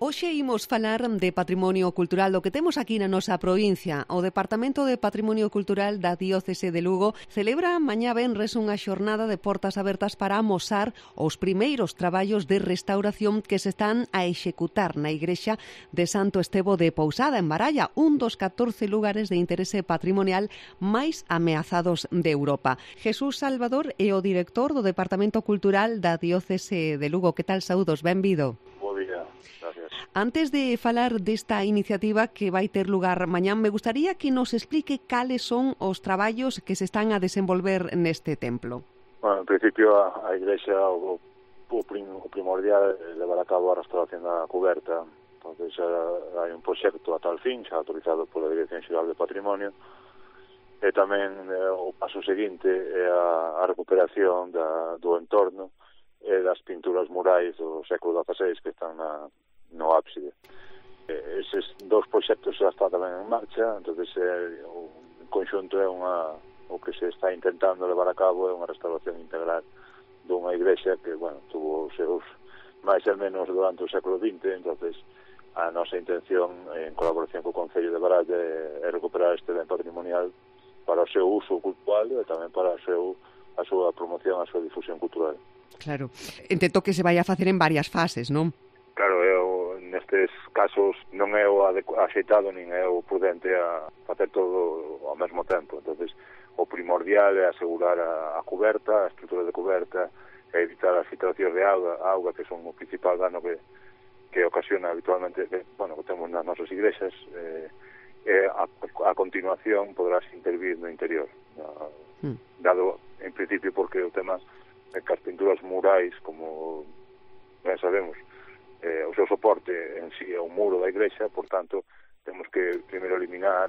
Hoxe imos falar de patrimonio cultural do que temos aquí na nosa provincia. O Departamento de Patrimonio Cultural da Diócese de Lugo celebra mañá venres unha xornada de portas abertas para amosar os primeiros traballos de restauración que se están a executar na igrexa de Santo Estevo de Pousada, en Baralla, un dos 14 lugares de interese patrimonial máis ameazados de Europa. Jesús Salvador é o director do Departamento Cultural da Diócese de Lugo. Que tal, saúdos? Benvido. Antes de falar desta iniciativa que vai ter lugar mañán, me gustaría que nos explique cales son os traballos que se están a desenvolver neste templo. Bueno, en principio a Igrexa o primordial é levar a cabo a restauración da coberta. Entonces hai un proxecto a tal fin, xa autorizado pola Dirección Xeral de Patrimonio, e tamén o paso seguinte é a recuperación do entorno e das pinturas murais do século XVI que están no ábside. Eses dous proxectos xa está tamén en marcha, entonces o conxunto é o que se está intentando levar a cabo é unha restauración integral dunha igrexa que, bueno, tuvo os seus máis e menos durante o século XX, entonces a nosa intención en colaboración co Concello de Baralla é recuperar este ben patrimonial para o seu uso cultural e tamén para a súa promoción, a súa difusión cultural. Claro, entendo que se vai a facer en varias fases, non? Claro, nestes casos non é o axeitado nin é o prudente a facer todo ao mesmo tempo. Entonces, o primordial é asegurar a coberta, a estrutura de coberta, e evitar as filtracións de auga que son o principal dano que ocasiona habitualmente, que temos nas nosas igrexas, e a continuación poderás intervir no interior. Dado, en principio, porque o tema é que as pinturas murais, como ben sabemos, o seu soporte en sí é o muro da igrexa, por tanto, temos que primeiro eliminar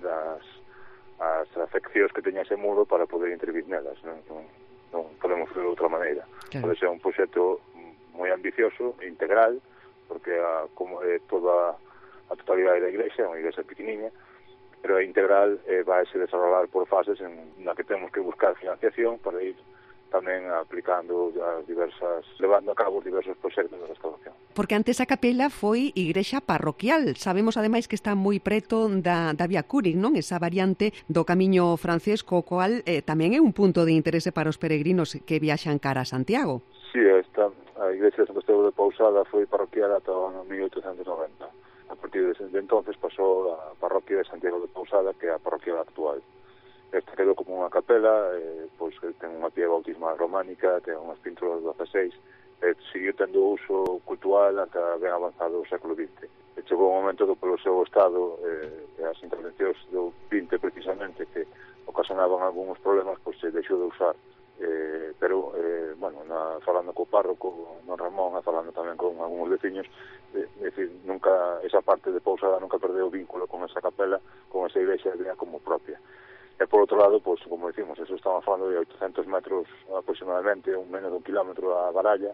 as afeccións que teña ese muro para poder intervir nelas, non podemos fazer de outra maneira. Claro. Pode ser un proxecto moi ambicioso, integral, porque como é toda a totalidade da igrexa, é unha igrexa pequeniña, pero é integral vai se desarrollar por fases na que temos que buscar financiación para ir tamén aplicando levando a cabo os diversos proxectos de restauración. Porque antes a capela foi igrexa parroquial. Sabemos, ademais, que está moi preto da Vía Cúric, non? Esa variante do camiño francés, co cual tamén é un punto de interese para os peregrinos que viaxan cara a Santiago. Sí, a igrexa de Santo Estevo de Pousada foi parroquial ata o ano 1890. A partir de entonces pasou a parroquia de Santiago de Pousada, que é a parroquia actual. Esta quedou como unha capela, pois ten unha pía bautismal románica, ten unhas pinturas do XVI, seguiu tendo uso cultural ata ben avanzado o século XX. Chegou un momento que polo seu estado e as intervencións do XX precisamente que ocasionaban algúns problemas, pois se deixou de usar. Pero, falando co párroco, non Ramón, falando tamén con algúns veciños, nunca esa parte de Pousada nunca perdeu o vínculo con esa capela, con esa igrexa como propia. E por outro lado, pois, como decimos, eso estamos falando de 800 metros aproximadamente, menos de un kilómetro a Baralla,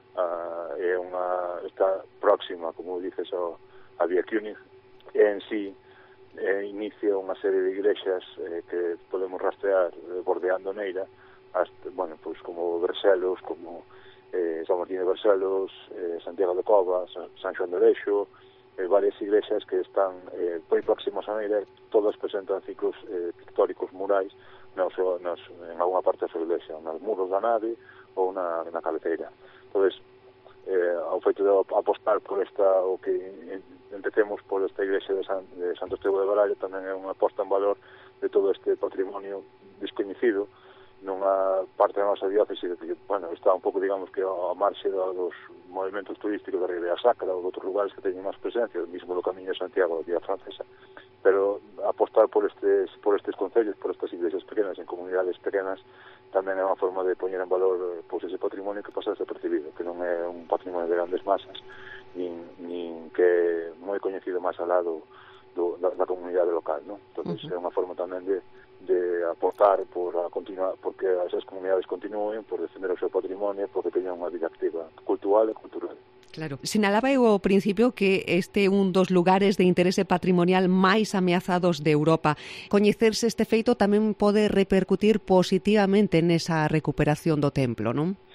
está próxima, como dices, a Vía Cúric, e en sí inicia unha serie de igrexas que podemos rastrear bordeando Neira, pois como Bercelos, como San Martín de Bercelos, Santiago de Cova, San Xoán de Leixo, varias iglesias que están moi próximas a Neira, todas presentan ciclos pictóricos murais en alguna parte da súa iglesia, nos muros da nave ou na cabeceira. Entonces, ao feito de apostar por o que empecemos por esta iglesia de Santo Estevo de Baralla, tamén é unha aposta en valor de todo este patrimonio descoñecido nunha parte da nosa diócese que, está un pouco, digamos, que ao marxe dos movimentos turísticos da Ribeira Sacra ou de outros lugares que teñen máis presencia, mesmo do Camiño de Santiago da Vía Francesa. Pero apostar por estes concellos, por estas iglesias pequenas, en comunidades pequenas, tamén é unha forma de poñer en valor ese patrimonio que pasa desapercibido, que non é un patrimonio de grandes masas, nin que é moi coñecido máis alá da comunidade local, non? Entón, é unha forma tamén de aportar porque esas comunidades continúen, por defender o seu patrimonio, porque teñan unha vida activa cultural e cultural. Claro. Sinalaba eu ao principio que este é un dos lugares de interese patrimonial máis ameazados de Europa. Coñecerse este feito tamén pode repercutir positivamente nesa recuperación do templo, non?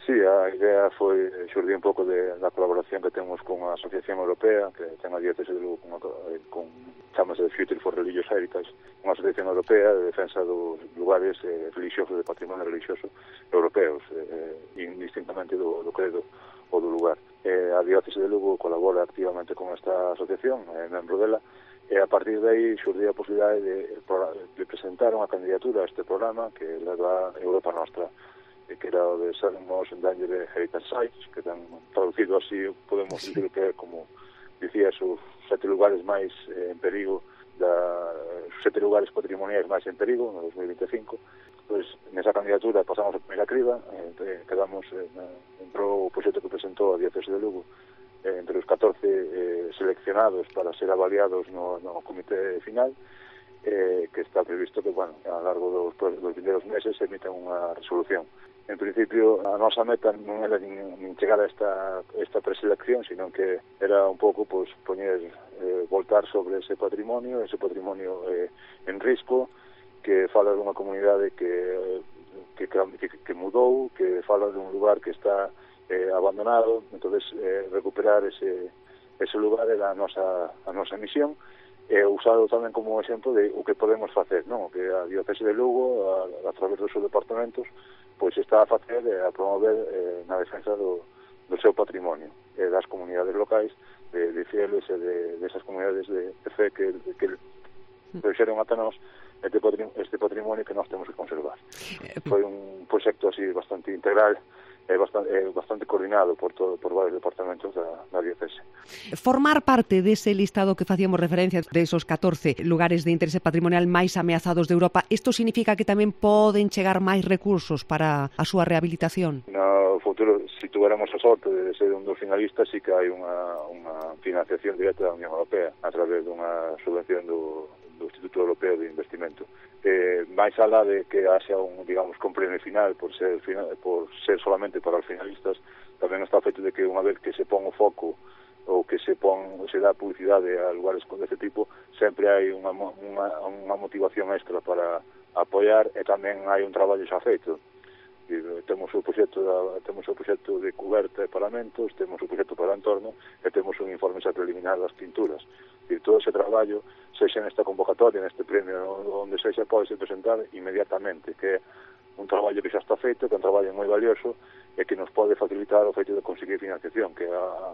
Sí, a idea foi xurdir un pouco da colaboración que temos con a Asociación Europea, que ten a diócese de Lugo con chamase Future for Religious Heritage, unha asociación europea de defensa dos lugares religiosos, de patrimonio religioso europeos, indistintamente do credo ou do lugar. A diócese de Lugo colabora activamente con esta asociación, é membro dela, e a partir de aí xurdiu a posibilidade de presentar unha candidatura a este programa que leva a Europa Nostra, que era o de Seven Most Endangered Heritage Sites, que ten traducido así, podemos dicir que é como dicías, os 7 lugares máis en perigo, os 7 lugares patrimoniais máis en perigo no 2025. Pois nesa candidatura pasamos a primeira criba, quedamos, entrou o proxecto que presentou a diócese de Lugo entre os 14 seleccionados para ser avaliados no comité final, que está previsto que, bueno, a lo largo dos vindeiros meses se emita unha resolución. En principio, a nosa meta non era nin chegar a esta preselección, sino que era un pouco pues, voltar sobre ese patrimonio en risco, que fala dunha comunidade que mudou, que fala dun lugar que está abandonado. Entonces recuperar ese lugar era a nosa misión, e usado tamén como exemplo de o que podemos facer, non? O que a diócese de Lugo, a través dos seus departamentos, pois está a facer e a promover na defensa do seu patrimonio e das comunidades locais, de fieles e desas comunidades de fe que trouxeron ata nós este patrimonio que nós temos que conservar. Foi un proxecto así bastante integral, bastante coordinado por varios departamentos da diócese. Formar parte dese listado que facíamos referencia de esos 14 lugares de interese patrimonial máis ameazados de Europa, isto significa que tamén poden chegar máis recursos para a súa rehabilitación? No futuro, se tuéramos a sorte de ser un dos finalistas, sí que hai unha financiación directa da Unión Europea a través dunha subvención do Instituto Europeo de Investimento. Máis alá de que haxa un, digamos, con premio final por ser solamente para os finalistas, tamén está o feito de que unha vez que se pon o foco ou que se dá publicidade a lugares deste tipo, sempre hai unha motivación extra para apoiar, e tamén hai un traballo xa feito. Temos o proxecto de cuberta e paramentos, temos o proxecto para o entorno e temos un informe xa preliminar das pinturas. Todo ese traballo, sexa nesta convocatoria, neste premio, onde sexa, pode ser presentar inmediatamente, que é un traballo que xa está feito, que é un traballo moi valioso e que nos pode facilitar o feito de conseguir financiación, que é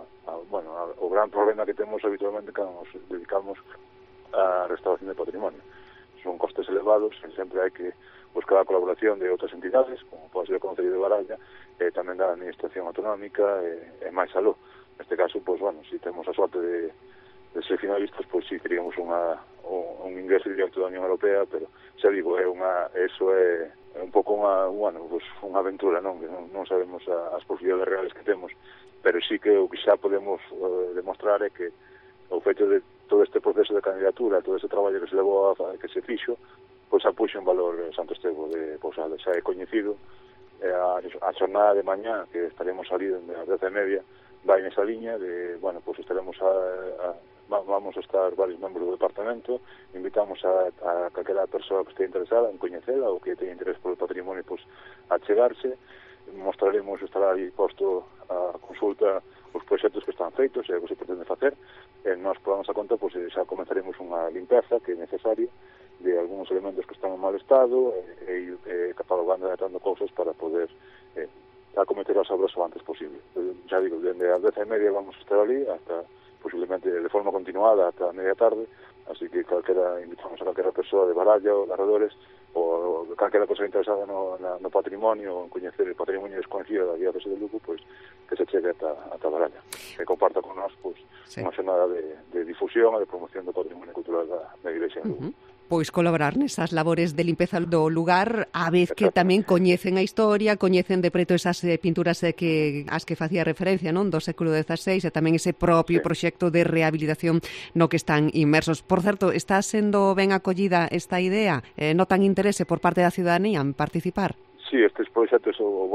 o gran problema que temos habitualmente cando nos dedicamos á restauración de patrimonio. Son costes elevados e sempre hai que buscar a colaboración de outras entidades, como pode ser o Concello de Baralla, e tamén da Administración Autonómica e máis aló. Neste caso, se temos a sorte de ser finalistas, sí teríamos un ingreso directo da Unión Europea, pero xa digo, eso é un pouco unha aventura, non? Que non sabemos as posibilidades reales que temos, pero sí que o que xa podemos demostrar é que o feito de todo este proceso de candidatura, todo este traballo que se levou que se fixo, a puxo en valor Santo Estevo de Pousada. Xa é coñecido, a xornada de mañá que estaremos salindo ás 10:30 vai nesa liña de, estaremos vamos a estar varios membros do departamento, invitamos a calquera persoa que este interesada en coñecela ou que teña interés polo patrimonio a chegarse, mostraremos, estará aí posto a consulta os proxectos que están feitos e o que se pretende facer, e nós por a nosa conta xa comenzaremos unha limpeza que é necesaria de algúns elementos que están en mal estado e catalogando e atando cousas para poder acometer as obras o antes posible. Xa digo, dende as 10:30 vamos a estar ali hasta posiblemente de forma continuada ata media tarde, así que invitamos a calquera persoa de Baralla ou de arredores ou calquera persoa interesada no patrimonio ou en coñecer o patrimonio desconhecido da diócese de Lugo, que se chegue ata Baralla, que comparta con nós unha xornada de difusión e de promoción do patrimonio cultural da Igrexa de Lugo. Pois colaborar nesas labores de limpeza do lugar, a vez que tamén coñecen a historia, coñecen de preto esas pinturas as que facía referencia, non, do século XVI, e tamén ese propio proxecto de rehabilitación no que están inmersos. Por certo, está sendo ben acollida esta idea? Notan interese por parte da ciudadanía en participar? Sí, estes proxectos, o bon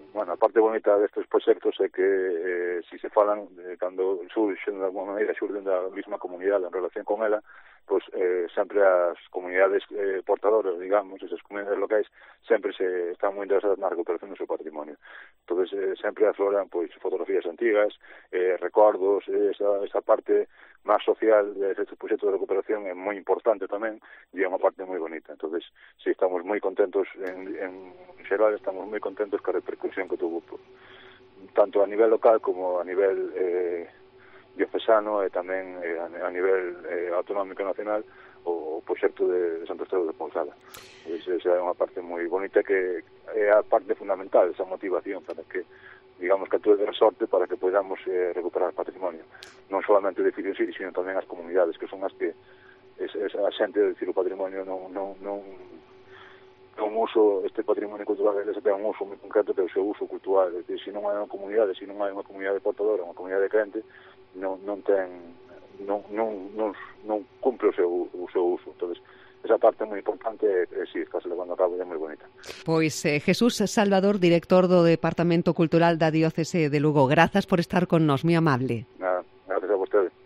bueno, a parte bonita destes proxectos é que si se falan, cando surxen de alguma maneira, xurden da mesma comunidade en relación con ela, pois sempre as comunidades portadoras, digamos, esas comunidades locais, sempre se están moi interesadas na recuperación do seu patrimonio. Entón, sempre afloran pois fotografías antigas, recordos, esa parte máis social deste proxecto de recuperación é moi importante tamén, e é unha parte moi bonita. Entón, si estamos moi contentos en xeral, estamos moi contentos ca repercusión que tuvo tanto a nivel local como a nivel diocesano e tamén a nivel autonómico nacional o proxecto de Santo Estado de Pousada. Esa é unha parte moi bonita que é a parte fundamental, esa motivación para que, digamos, que actúe de resorte para que podamos recuperar patrimonio. Non solamente o edificio en sí, sino tamén as comunidades, que son as que a xente de decir o patrimonio non uso, este patrimonio cultural eles ten un uso moi concreto que é o seu uso cultural. É dicir, se non hai unha comunidade, se non hai unha comunidade portadora, unha comunidade crente, non cumpre o seu uso. Entonces, esa parte moi importante si está se levando a cabo e é moi bonita. Pois Jesús Salvador, director do Departamento Cultural da Diócese de Lugo, grazas por estar con nós, moi amable. Nada, gracias a vostede.